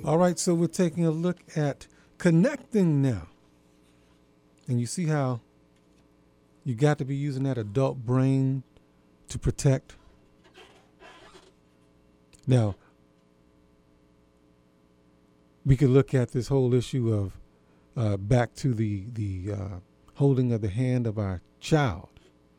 All right, so we're taking a look at connecting now. And you see how you got to be using that adult brain to protect. Now, we could look at this whole issue of back to the holding of the hand of our child.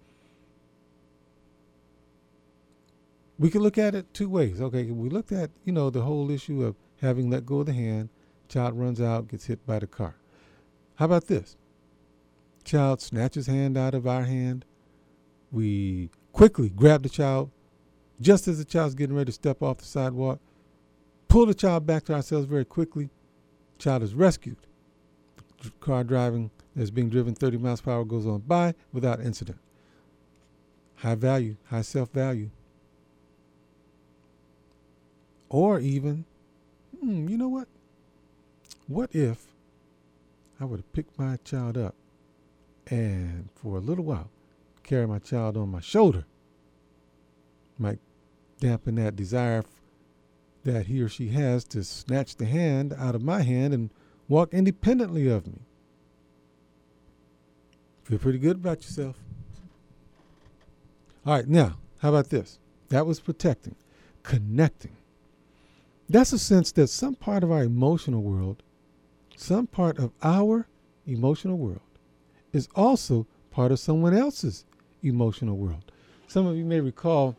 We could look at it two ways. Okay, we looked at, the whole issue of having let go of the hand, child runs out, gets hit by the car. How about this? Child snatches hand out of our hand. We quickly grab the child just as the child's getting ready to step off the sidewalk, pull the child back to ourselves very quickly. Child is rescued. The car driving that's being driven 30 miles per hour goes on by without incident. High value, high self-value. Or even, you know what? What if I would have picked my child up and for a little while carry my child on my shoulder? Might dampen that desire that he or she has to snatch the hand out of my hand and walk independently of me. Feel pretty good about yourself. All right, now, how about this? That was protecting. Connecting. That's a sense that some part of our emotional world, some part of our emotional world is also part of someone else's emotional world. Some of you may recall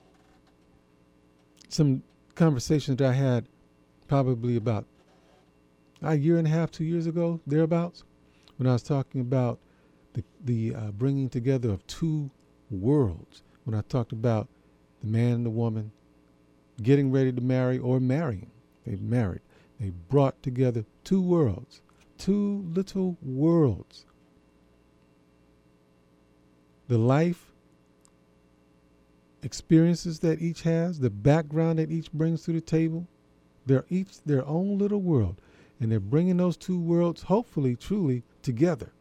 some conversations that I had probably about a year and a half, 2 years ago, thereabouts, when I was talking about the bringing together of two worlds. When I talked about the man and the woman getting ready to marry or marrying. They married. They brought together two worlds, two little worlds. The life experiences that each has, the background that each brings to the table, they're each their own little world. And they're bringing those two worlds, hopefully, truly, together.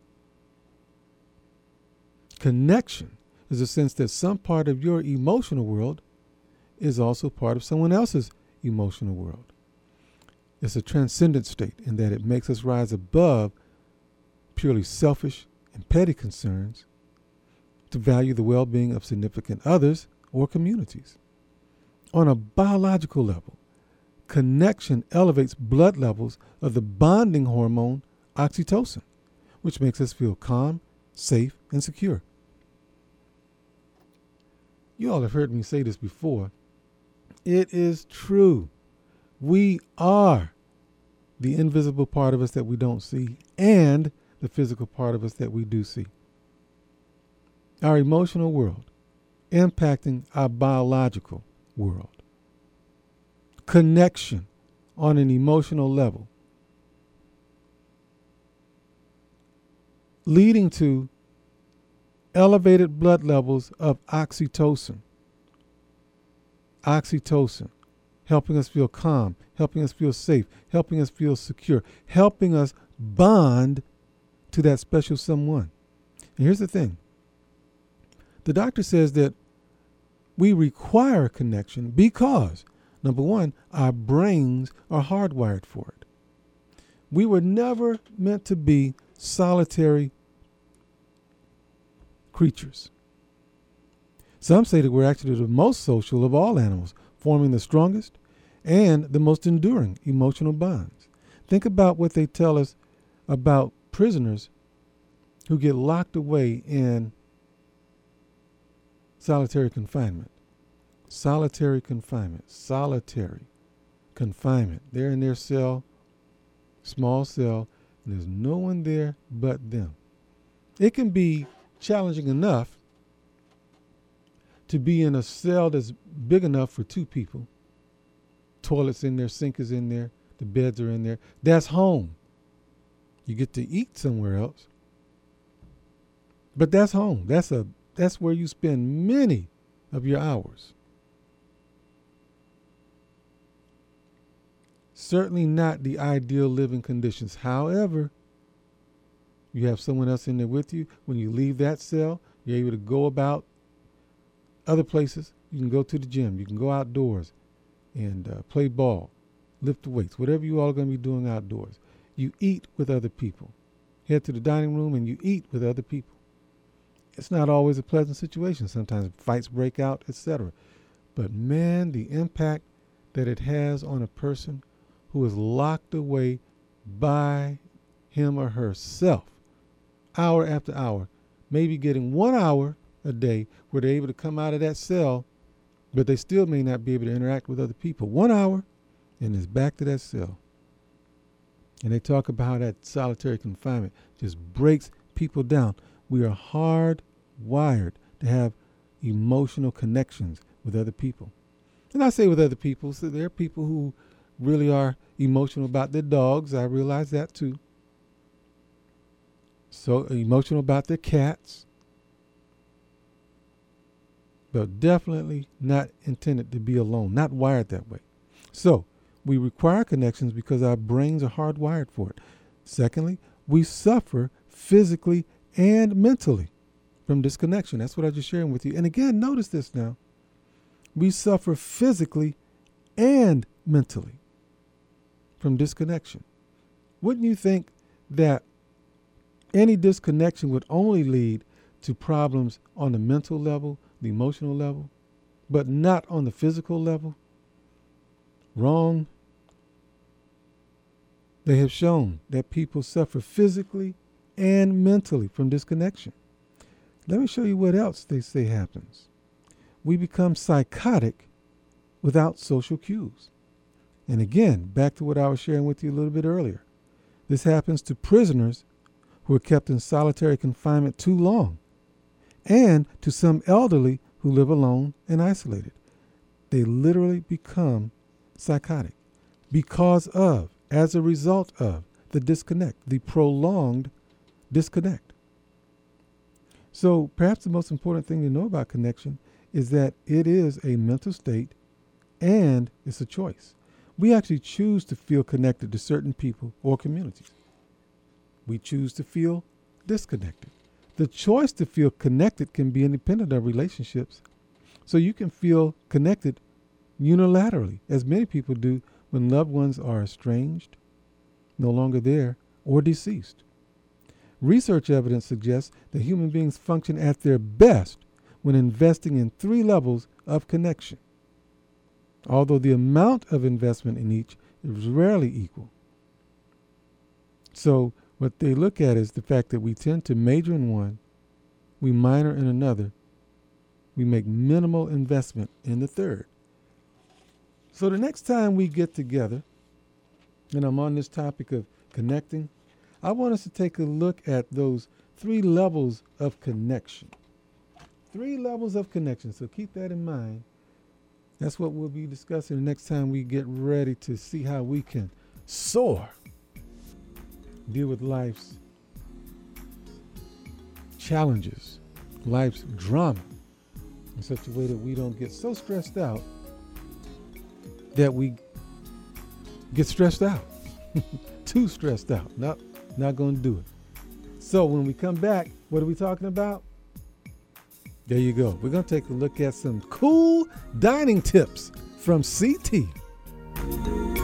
Connection is a sense that some part of your emotional world is also part of someone else's emotional world. It's a transcendent state in that it makes us rise above purely selfish and petty concerns to value the well-being of significant others or communities. On a biological level, connection elevates blood levels of the bonding hormone oxytocin, which makes us feel calm, safe, and secure. You all have heard me say this before. It is true. We are the invisible part of us that we don't see and the physical part of us that we do see. Our emotional world impacting our biological world. Connection on an emotional level leading to elevated blood levels of oxytocin. Oxytocin, helping us feel calm, helping us feel safe, helping us feel secure, helping us bond to that special someone. And here's the thing. The doctor says that we require connection because, number one, our brains are hardwired for it. We were never meant to be solitary creatures. Some say that we're actually the most social of all animals, forming the strongest and the most enduring emotional bonds. Think about what they tell us about prisoners who get locked away in solitary confinement. Solitary confinement. Solitary confinement. They're in their cell, small cell, and there's no one there but them. It can be challenging enough to be in a cell that's big enough for two people. Toilets in there, sink is in there, the beds are in there. That's home. You get to eat somewhere else. But that's home. That's where you spend many of your hours. Certainly not the ideal living conditions. However, you have someone else in there with you. When you leave that cell, you're able to go about other places. You can go to the gym. You can go outdoors and play ball. lift the weights, whatever you all are going to be doing outdoors. You eat with other people. Head to the dining room and you eat with other people. It's not always a pleasant situation. Sometimes fights break out, etc. But man, the impact that it has on a person who is locked away by him or herself, hour after hour, maybe getting 1 hour a day where they're able to come out of that cell, but they still may not be able to interact with other people. 1 hour, and it's back to that cell. And they talk about how that solitary confinement just breaks people down. We are hardwired to have emotional connections with other people. And I say with other people, so there are people who really are emotional about their dogs. I realize that too. So emotional about their cats. But definitely not intended to be alone, not wired that way. So we require connections because our brains are hardwired for it. Secondly, we suffer physically and mentally from disconnection. That's what I just shared with you. And again, notice this now. We suffer physically and mentally from disconnection. Wouldn't you think that any disconnection would only lead to problems on the mental level, the emotional level, but not on the physical level? Wrong. They have shown that people suffer physically and mentally from disconnection. Let me show you what else they say happens. We become psychotic without social cues. And again, back to what I was sharing with you a little bit earlier. This happens to prisoners who are kept in solitary confinement too long, and to some elderly who live alone and isolated. They literally become psychotic because of, as a result of, the disconnect, the prolonged disconnect. So perhaps the most important thing to know about connection is that it is a mental state and it's a choice. We actually choose to feel connected to certain people or communities. We choose to feel disconnected. The choice to feel connected can be independent of relationships. So you can feel connected unilaterally, as many people do when loved ones are estranged, no longer there, or deceased. Research evidence suggests that human beings function at their best when investing in 3 levels of connection, although the amount of investment in each is rarely equal. So what they look at is the fact that we tend to major in one, we minor in another, we make minimal investment in the third. So the next time we get together, and I'm on this topic of connecting, I want us to take a look at those 3 levels of connection. 3 levels of connection. So keep that in mind. That's what we'll be discussing the next time we get ready to see how we can soar, deal with life's challenges, life's drama, in such a way that we don't get so stressed out that we get stressed out. Too stressed out. Nope, not going to do it. So when we come back, what are we talking about? There you go. We're going to take a look at some cool dining tips from CT.